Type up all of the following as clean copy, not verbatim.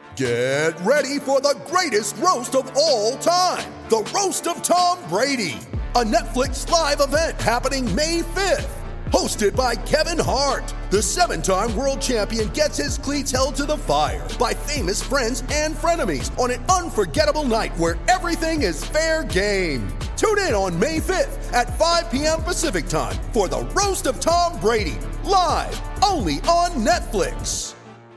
Get ready for the greatest roast of all time, the Roast of Tom Brady, a Netflix live event happening May 5th. Hosted by Kevin Hart, the 7-time world champion gets his cleats held to the fire by famous friends and frenemies on an unforgettable night where everything is fair game. Tune in on May 5th at 5 p.m. Pacific time for the Roast of Tom Brady, live only on Netflix.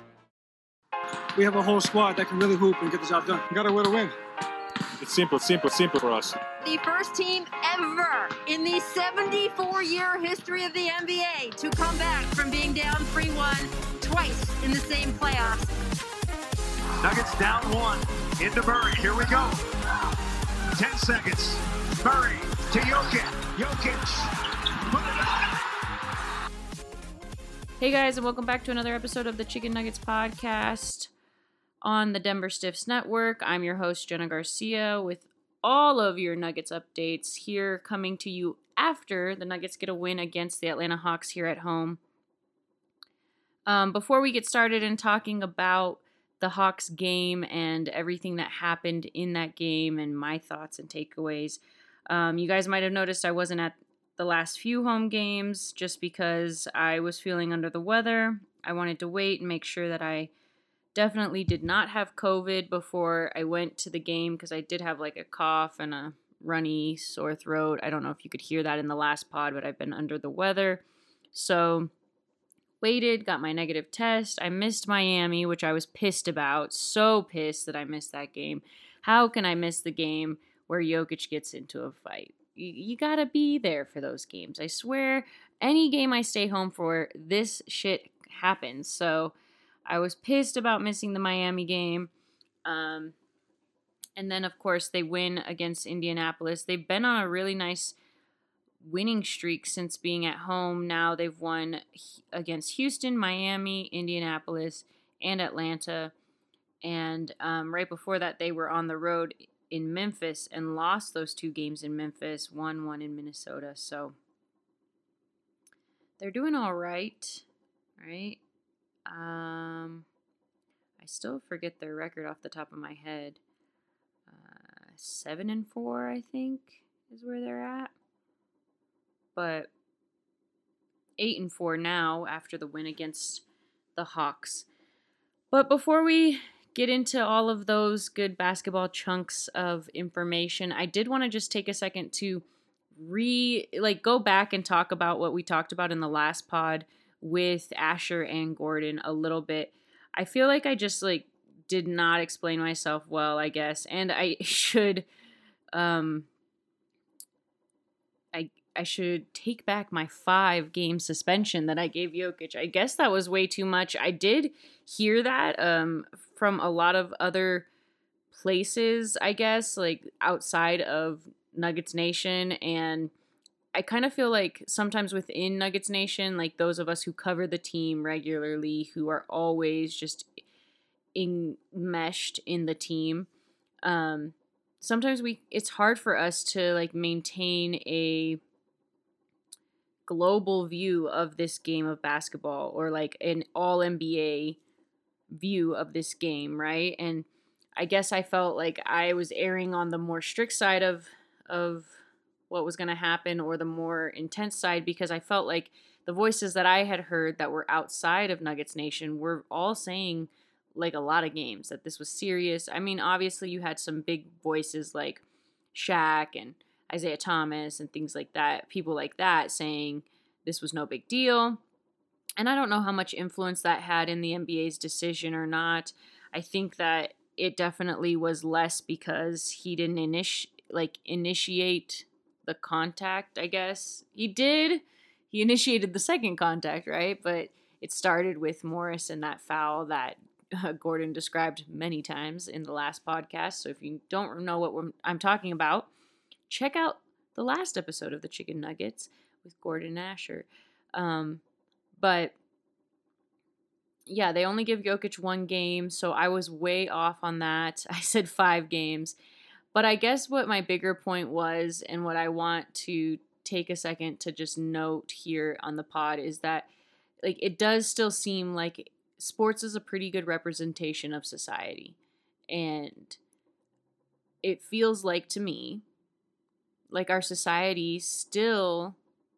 We have a whole squad that can really hoop and get the job done. We got to win to win. It's simple for us. The first team ever in the 74-year history of the NBA to come back from being down 3-1 twice in the same playoffs. Nuggets down 1 into Murray. Here we go. 10 seconds. Murray to Jokic. Jokic. Put it up. Hey guys, and welcome back to another episode of the Chicken Nuggets podcast on the Denver Stiffs Network. I'm your host, Jenna Garcia, with all of your Nuggets updates here coming to you after the Nuggets get a win against the Atlanta Hawks here at home. Before we get started in talking about the Hawks game and everything that happened in that game and my thoughts and takeaways, you guys might have noticed I wasn't at the last few home games just because I was feeling under the weather. I wanted to wait and make sure that I definitely did not have COVID before I went to the game because I did have like a cough and a runny sore throat. I don't know if you could hear that in the last pod, but I've been under the weather. So waited, got my negative test. I missed Miami, which I was pissed about. So pissed that I missed that game. How can I miss the game where Jokic gets into a fight? You gotta be there for those games. I swear, any game I stay home for, this shit happens. So I was pissed about missing the Miami game. And then, of course, they win against Indianapolis. They've been on a really nice winning streak since being at home. Now they've won against Houston, Miami, Indianapolis, and Atlanta. And right before that, they were on the road in Memphis and lost those two games in Memphis, 1-1 in Minnesota. So they're doing all right, right? I still forget their record off the top of my head. 7-4, I think, is where they're at. But 8-4 now after the win against the Hawks. But before we get into all of those good basketball chunks of information, I did want to just take a second to go back and talk about what we talked about in the last pod with Asher and Gordon a little bit. I feel like I just did not explain myself well, I guess, and I should I should take back my 5-game suspension that I gave Jokic. I guess that was way too much. I did hear that from a lot of other places, I guess, like outside of Nuggets Nation, and I kind of feel like sometimes within Nuggets Nation, like those of us who cover the team regularly, who are always just enmeshed in the team, sometimes it's hard for us to maintain a global view of this game of basketball or an all NBA view of this game, right? And I guess I felt like I was erring on the more strict side of what was going to happen or the more intense side, because I felt like the voices that I had heard that were outside of Nuggets Nation were all saying a lot of games that this was serious. I mean, obviously you had some big voices like Shaq and Isaiah Thomas and things like that, people like that saying this was no big deal. And I don't know how much influence that had in the NBA's decision or not. I think that it definitely was less because he didn't initiate the contact, I guess. He did. He initiated the second contact, right? But it started with Morris and that foul that Gordon described many times in the last podcast. So if you don't know what I'm talking about, check out the last episode of the Chicken Nuggets with Gordon and Asher. But yeah, they only give Jokic 1 game, so I was way off on that. I said 5 games. But I guess what my bigger point was, and what I want to take a second to just note here on the pod, is that it does still seem like sports is a pretty good representation of society. And it feels like to me, like our society still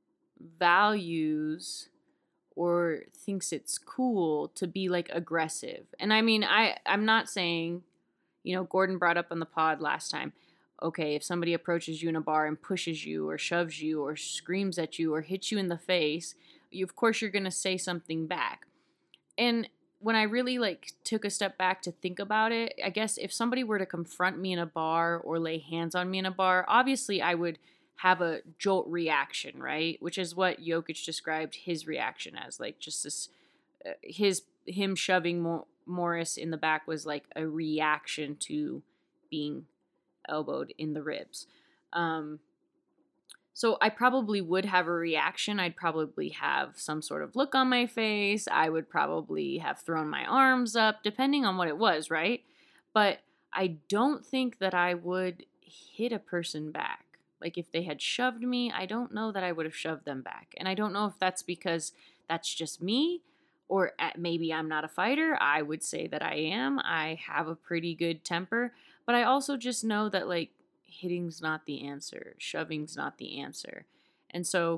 values or thinks it's cool to be like aggressive. And I mean, I'm not saying, Gordon brought up on the pod last time, okay, if somebody approaches you in a bar and pushes you or shoves you or screams at you or hits you in the face, of course you're going to say something back. And when I really took a step back to think about it, I guess if somebody were to confront me in a bar or lay hands on me in a bar, obviously I would have a jolt reaction, right? Which is what Jokic described his reaction as, just this, him shoving Morris in the back was like a reaction to being elbowed in the ribs. So I probably would have a reaction. I'd probably have some sort of look on my face. I would probably have thrown my arms up, depending on what it was, right? But I don't think that I would hit a person back. Like if they had shoved me, I don't know that I would have shoved them back. And I don't know if that's because that's just me or maybe I'm not a fighter. I would say that I am. I have a pretty good temper. But I also just know that hitting's not the answer. Shoving's not the answer. And so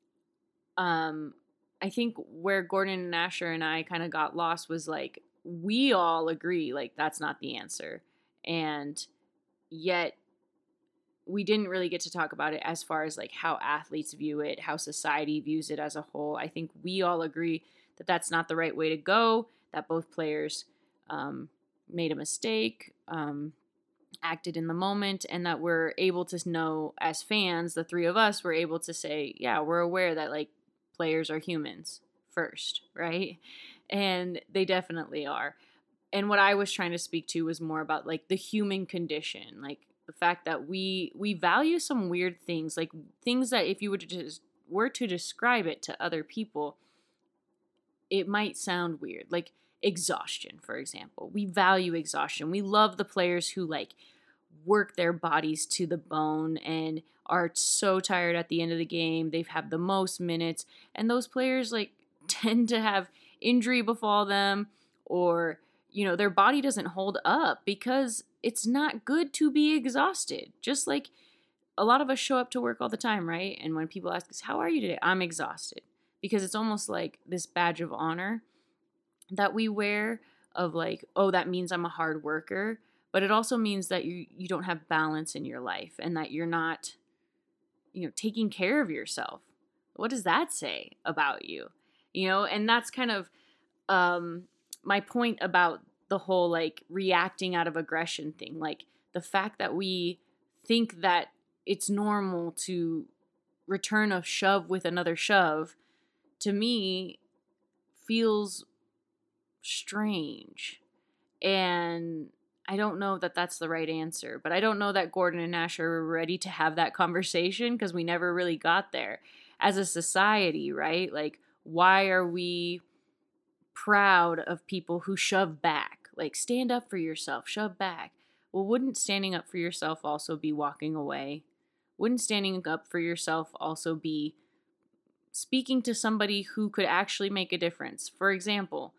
I think where Gordon and Asher and I kind of got lost was we all agree that's not the answer. And yet we didn't really get to talk about it as far as how athletes view it, how society views it as a whole. I think we all agree that that's not the right way to go, that both players made a mistake, acted in the moment, and that we're able to know as fans, the three of us were able to say, yeah, we're aware that players are humans first, right? And they definitely are. And what I was trying to speak to was more about the human condition, the fact that we value some weird things, things that if you were to describe it to other people, it might sound weird, exhaustion, for example. We value exhaustion. We love the players who work their bodies to the bone and are so tired at the end of the game. They've had the most minutes, and those players tend to have injury befall them, or their body doesn't hold up because it's not good to be exhausted. Just like a lot of us show up to work all the time, right? And when people ask us, how are you today? I'm exhausted. Because it's almost like this badge of honor that we wear of oh, that means I'm a hard worker. But it also means that you don't have balance in your life and that you're not, taking care of yourself. What does that say about you? And that's kind of my point about the whole reacting out of aggression thing. The fact that we think that it's normal to return a shove with another shove, to me, feels strange. And I don't know that that's the right answer, but I don't know that Gordon and Nash are ready to have that conversation because we never really got there. As a society, right? Why are we proud of people who shove back? Stand up for yourself, shove back. Well, wouldn't standing up for yourself also be walking away? Wouldn't standing up for yourself also be speaking to somebody who could actually make a difference? For example,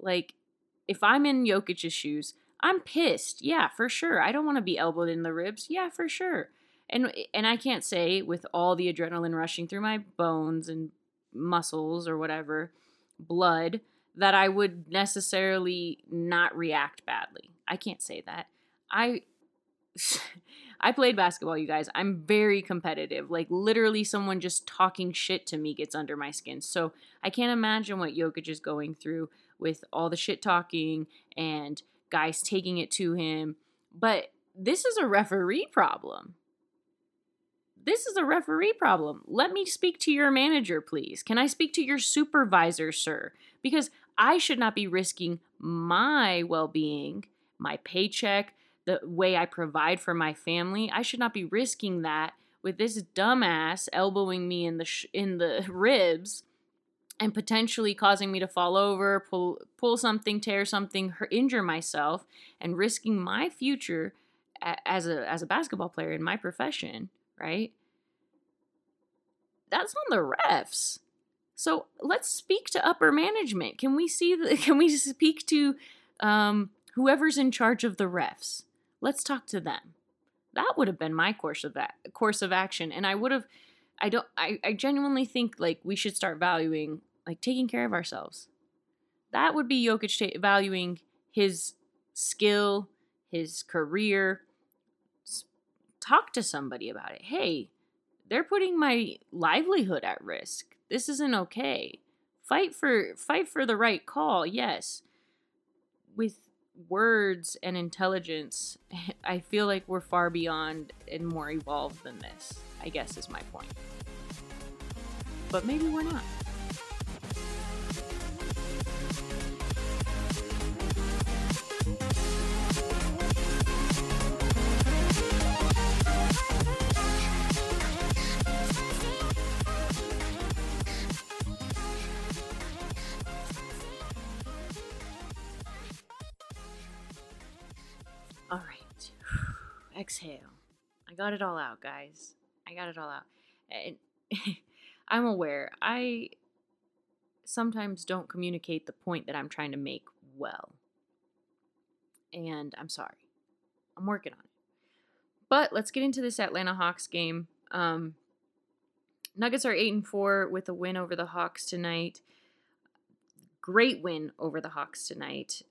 if I'm in Jokic's shoes, I'm pissed. Yeah, for sure. I don't want to be elbowed in the ribs. Yeah, for sure. And I can't say with all the adrenaline rushing through my bones and muscles or whatever, blood, that I would necessarily not react badly. I can't say that. I played basketball, you guys. I'm very competitive. Literally someone just talking shit to me gets under my skin. So I can't imagine what Jokic is going through with all the shit talking and guys taking it to him. But this is a referee problem. This is a referee problem. Let me speak to your manager, please. Can I speak to your supervisor, sir? Because I should not be risking my well-being, my paycheck, the way I provide for my family. I should not be risking that with this dumbass elbowing me in the ribs and potentially causing me to fall over, pull something, tear something, injure myself, and risking my future as a basketball player in my profession, right? That's on the refs. So let's speak to upper management. Can we speak to whoever's in charge of the refs? Let's talk to them. That would have been my course of action, and I genuinely think like we should start valuing like taking care of ourselves. That would be Jokic valuing his skill, his career. Talk to somebody about it. Hey, they're putting my livelihood at risk. This isn't okay. Fight for the right call, yes. With words and intelligence, I feel like we're far beyond and more evolved than this, I guess is my point. But maybe we're not. All right. Exhale. I got it all out, guys. I got it all out. And I'm aware. I sometimes don't communicate the point that I'm trying to make well. And I'm sorry. I'm working on it. But let's get into this Atlanta Hawks game. Nuggets are 8-4 with a win over the Hawks tonight. Great win over the Hawks tonight.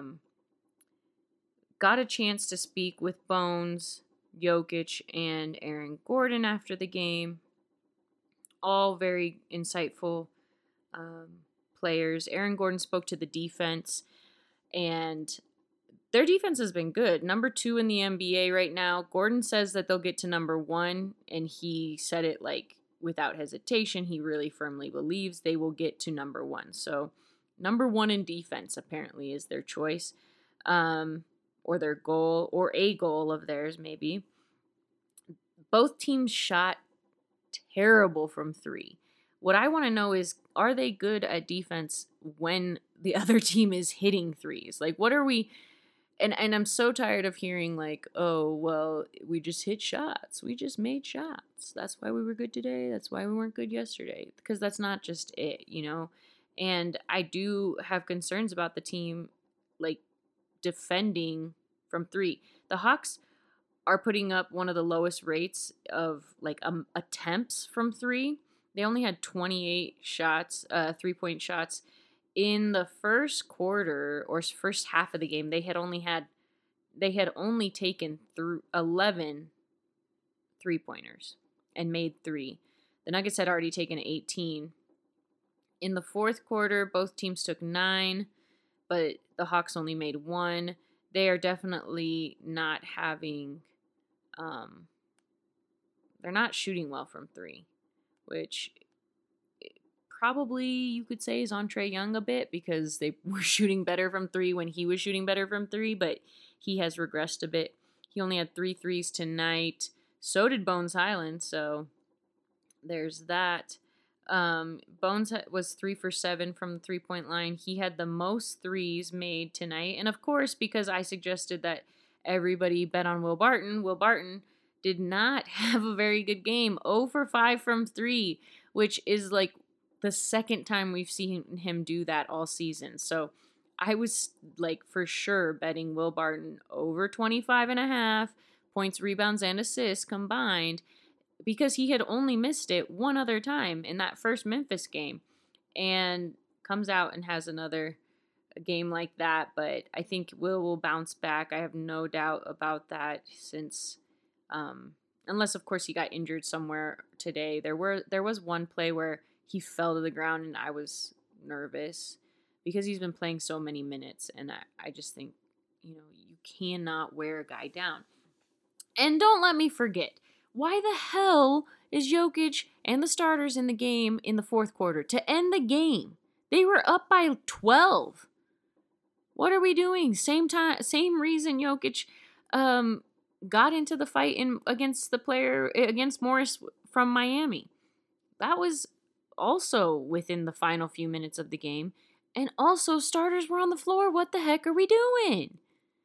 Got a chance to speak with Bones, Jokic, and Aaron Gordon after the game. All very insightful players. Aaron Gordon spoke to the defense, and their defense has been good. Number 2 in the NBA right now. Gordon says that they'll get to number 1, and he said it like without hesitation. He really firmly believes they will get to number 1. So number 1 in defense apparently is their choice. Or their goal, or a goal of theirs, maybe. Both teams shot terrible from 3. What I want to know is, are they good at defense when the other team is hitting threes? Like, what are we... And I'm so tired of hearing, like, oh, well, we just hit shots. We just made shots. That's why we were good today. That's why we weren't good yesterday. Because that's not just it, you know? And I do have concerns about the team, like, defending from 3. The Hawks are putting up one of the lowest rates of like attempts from 3. They only had 28 shots, 3-point shots in the first quarter or first half of the game. They had only taken through 11 3-pointers and made 3. The Nuggets had already taken 18. In the fourth quarter, both teams took 9, but the Hawks only made 1. They are definitely not having, they're not shooting well from 3, which probably you could say is on Trae Young a bit because they were shooting better from 3 when he was shooting better from 3, but he has regressed a bit. He only had 3 threes tonight. So did Bones Hyland, so there's that. Bones was 3 for 7 from the 3-point line. He had the most threes made tonight. And of course, because I suggested that everybody bet on Will Barton did not have a very good game. 0 for 5 from 3, which is like the second time we've seen him do that all season. So I was like for sure betting Will Barton over 25.5 points, rebounds, and assists combined, because he had only missed it one other time in that first Memphis game, and comes out and has another game like that. But I think will bounce back. I have no doubt about that, since unless of course he got injured somewhere today. There was one play where he fell to the ground and I was nervous because he's been playing so many minutes, and I just think, you cannot wear a guy down. And don't let me forget, why the hell is Jokic and the starters in the game in the fourth quarter to end the game? They were up by 12. What are we doing? Same reason Jokic got into the fight against Morris from Miami. That was also within the final few minutes of the game. And also, starters were on the floor. What the heck are we doing?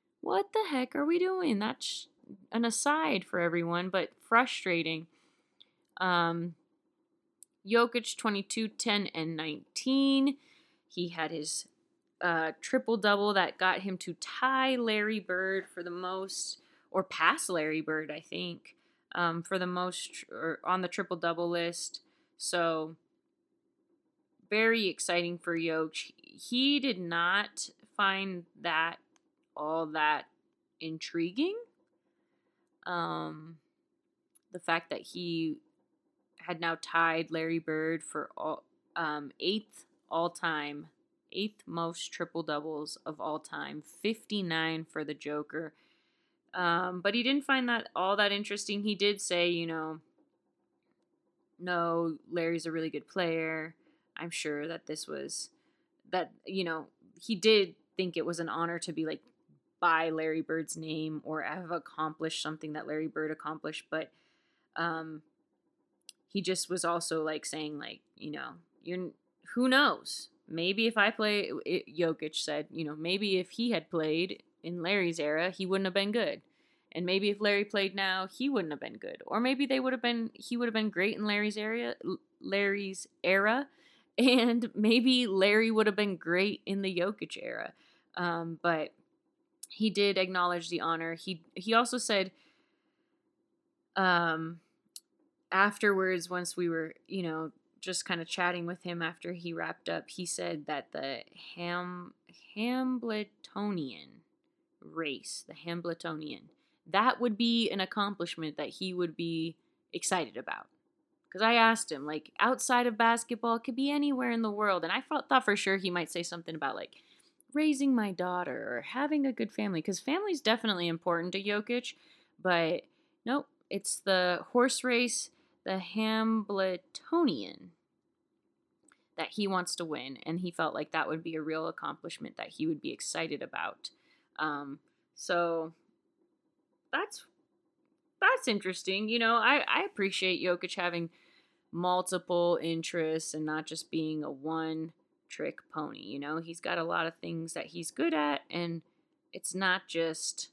That's an aside for everyone, but frustrating. Jokic, 22, 10, and 19. He had his triple-double that got him to tie Larry Bird for the most, or pass Larry Bird, I think, for the most, or on the triple-double list. So, very exciting for Jokic. He did not find that all that intriguing. The fact that he had now tied Larry Bird for eighth most triple doubles of all time, 59 for the Joker. But he didn't find that all that interesting. He did say, no, Larry's a really good player. I'm sure that he did think it was an honor to be like by Larry Bird's name or have accomplished something that Larry Bird accomplished. But he just was also like saying like, who knows? Maybe if I play, Jokic said, maybe if he had played in Larry's era, he wouldn't have been good. And maybe if Larry played now, he wouldn't have been good. Or maybe he would have been great in Larry's era, and maybe Larry would have been great in the Jokic era. But he did acknowledge the honor. He also said, afterwards, once we were, just kind of chatting with him after he wrapped up, he said that the Hambletonian race, that would be an accomplishment that he would be excited about. Because I asked him, like, outside of basketball, it could be anywhere in the world. And I thought for sure he might say something about, like, raising my daughter or having a good family. Because family's definitely important to Jokic. But, nope, it's the horse race, the Hambletonian, that he wants to win. And he felt like that would be a real accomplishment that he would be excited about. So that's interesting. I appreciate Jokic having multiple interests and not just being a one-trick pony. He's got a lot of things that he's good at, and it's not just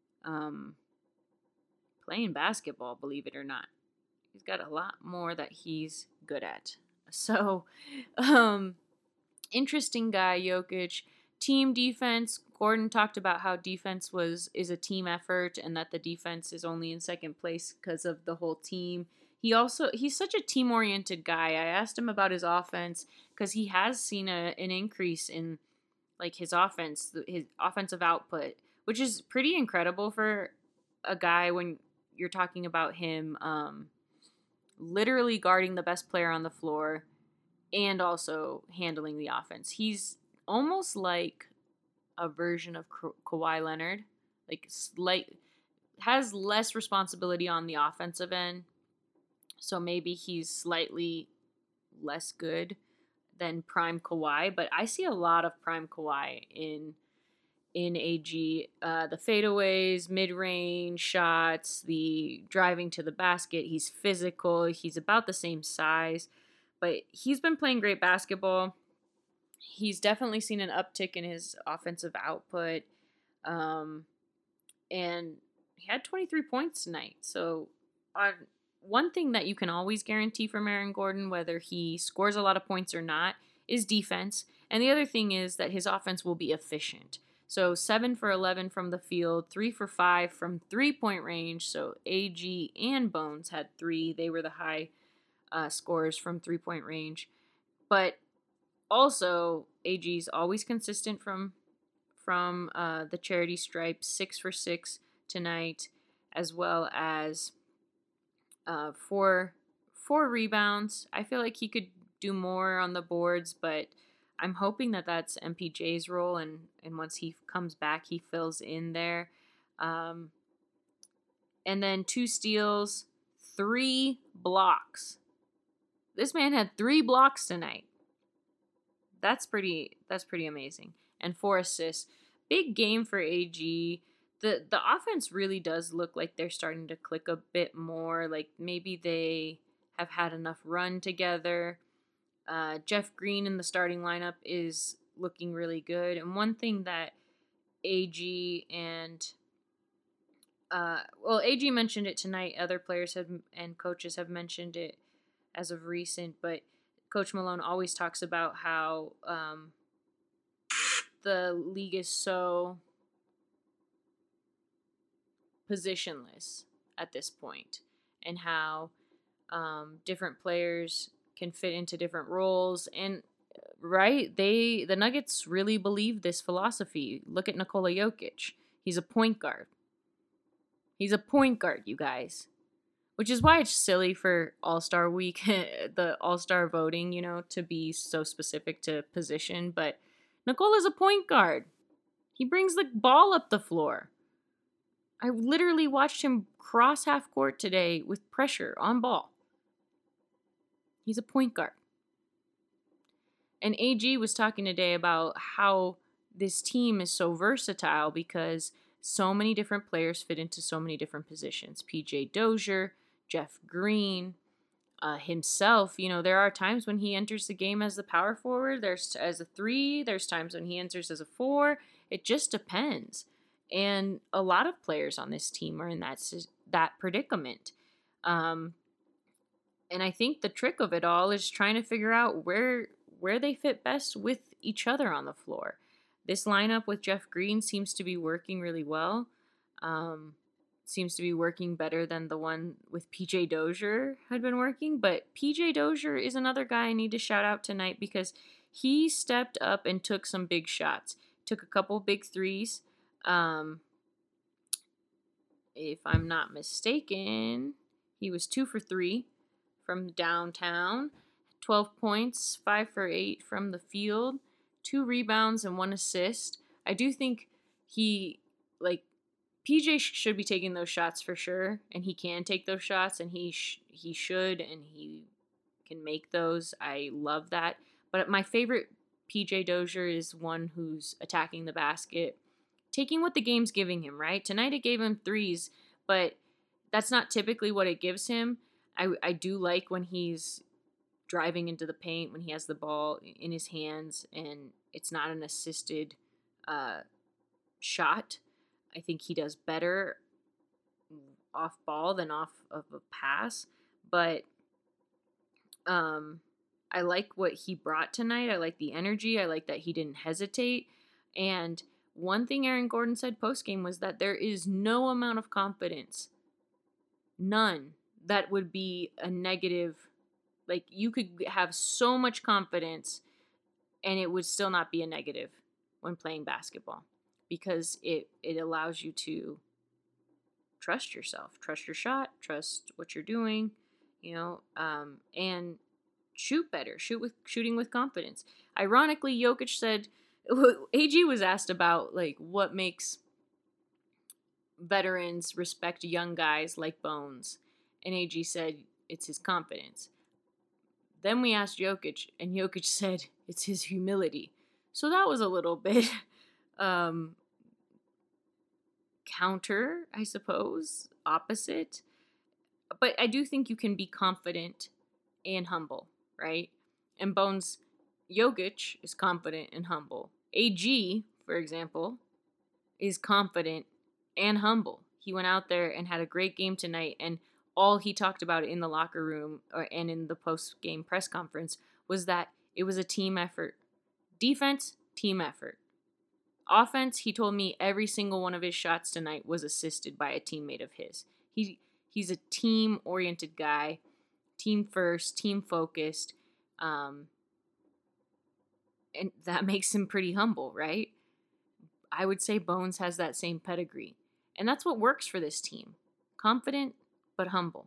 playing basketball, believe it or not. He's got a lot more that he's good at. So, interesting guy, Jokic. Team defense. Gordon talked about how defense is a team effort and that the defense is only in second place because of the whole team. He's such a team-oriented guy. I asked him about his offense because he has seen an increase in like his offensive output, which is pretty incredible for a guy when you're talking about him literally guarding the best player on the floor and also handling the offense. He's almost like a version of Kawhi Leonard, has less responsibility on the offensive end, so maybe he's slightly less good than prime Kawhi, but I see a lot of prime Kawhi in AG. The fadeaways, mid-range shots, the driving to the basket. He's physical. He's about the same size, but he's been playing great basketball. He's definitely seen an uptick in his offensive output. And he had 23 points tonight. So one thing that you can always guarantee from Aaron Gordon, whether he scores a lot of points or not, is defense. And the other thing is that his offense will be efficient. So 7 for 11 from the field, 3 for 5 from three-point range. So AG and Bones had 3. They were the high scorers from three-point range. But also, AG's always consistent from the charity stripe, 6 for 6 tonight, as well as 4 rebounds. I feel like he could do more on the boards, but I'm hoping that that's MPJ's role, and once he comes back, he fills in there. And then 2 steals, 3 blocks. This man had 3 blocks tonight. That's pretty amazing. And 4 assists. Big game for AG. The offense really does look like they're starting to click a bit more. Like maybe they have had enough run together. Jeff Green in the starting lineup is looking really good. And one thing that AG and AG mentioned it tonight. Other players and coaches have mentioned it as of recent, but Coach Malone always talks about how the league is so positionless at this point, and how different players can fit into different roles. And right, the Nuggets really believe this philosophy. Look at Nikola Jokic. He's a point guard. He's a point guard, you guys. Which is why it's silly for All-Star Week, the All-Star voting, to be so specific to position. But Nikola's a point guard. He brings the ball up the floor. I literally watched him cross half court today with pressure on ball. He's a point guard. And AG was talking today about how this team is so versatile because so many different players fit into so many different positions. PJ Dozier, Jeff Green, himself. There are times when he enters the game as the power forward. There's as a 3. There's times when he enters as a 4. It just depends. And a lot of players on this team are in that predicament. And I think the trick of it all is trying to figure out where they fit best with each other on the floor. This lineup with Jeff Green seems to be working really well. Seems to be working better than the one with PJ Dozier had been working. But PJ Dozier is another guy I need to shout out tonight because he stepped up and took some big shots. Took a couple big threes. If I'm not mistaken, he was 2 for 3 from downtown. 12 points, 5 for 8 from the field, 2 rebounds and 1 assist. I do think PJ should be taking those shots for sure, and he can take those shots, and he should, and he can make those. I love that. But my favorite PJ Dozier is one who's attacking the basket, taking what the game's giving him, right? Tonight it gave him threes, but that's not typically what it gives him. I do like when he's driving into the paint, when he has the ball in his hands and it's not an assisted shot. I think he does better off ball than off of a pass. But I like what he brought tonight. I like the energy. I like that he didn't hesitate. And one thing Aaron Gordon said post-game was that there is no amount of confidence, none, that would be a negative. Like, you could have so much confidence and it would still not be a negative when playing basketball, because it allows you to trust yourself, trust your shot, trust what you're doing, and shoot better, shooting with confidence. Ironically, Jokic said, AG was asked about what makes veterans respect young guys like Bones, and AG said it's his confidence. Then we asked Jokic, and Jokic said it's his humility. So that was a little bit counter, I suppose, opposite. But I do think you can be confident and humble, right? And Bones, Jokic is confident and humble. AG, for example, is confident and humble. He went out there and had a great game tonight, and all he talked about in the locker room and in the post-game press conference was that it was a team effort. Defense, team effort. Offense, he told me every single one of his shots tonight was assisted by a teammate of his. He's a team-oriented guy, team first, team focused, and that makes him pretty humble, right? I would say Bones has that same pedigree, and that's what works for this team. Confident, but humble.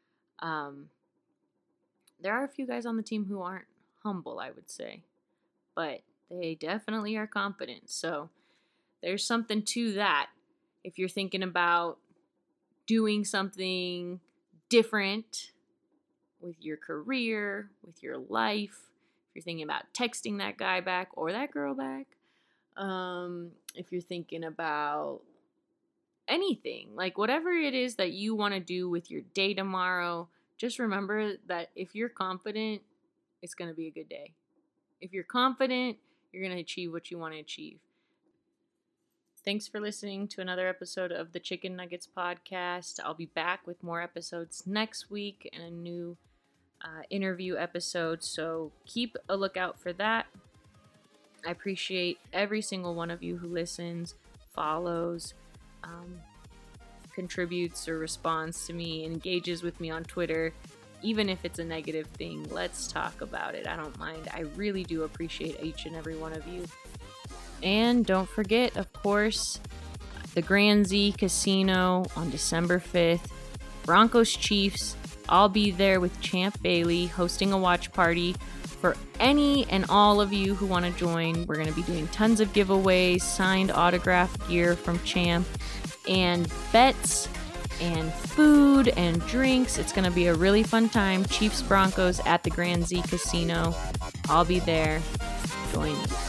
There are a few guys on the team who aren't humble, I would say, but they definitely are confident. So there's something to that. If you're thinking about doing something different with your career, with your life, if you're thinking about texting that guy back or that girl back, if you're thinking about anything, whatever it is that you want to do with your day tomorrow, just remember that if you're confident, it's going to be a good day. If you're confident, you're going to achieve what you want to achieve. Thanks for listening to another episode of the Chicken Nuggets podcast. I'll be back with more episodes next week and a new interview episode, so keep a lookout for that. I appreciate every single one of you who listens, follows, contributes or responds to me, engages with me on Twitter. Even if it's a negative thing, let's talk about it. I don't mind. I really do appreciate each and every one of you. And don't forget, of course, the Grand Z Casino on December 5th. Broncos Chiefs. I'll be there with Champ Bailey hosting a watch party for any and all of you who want to join. We're going to be doing tons of giveaways, signed autographed gear from Champ, and bets and food and drinks. It's going to be a really fun time. Chiefs Broncos at the Grand Z Casino. I'll be there. Join me.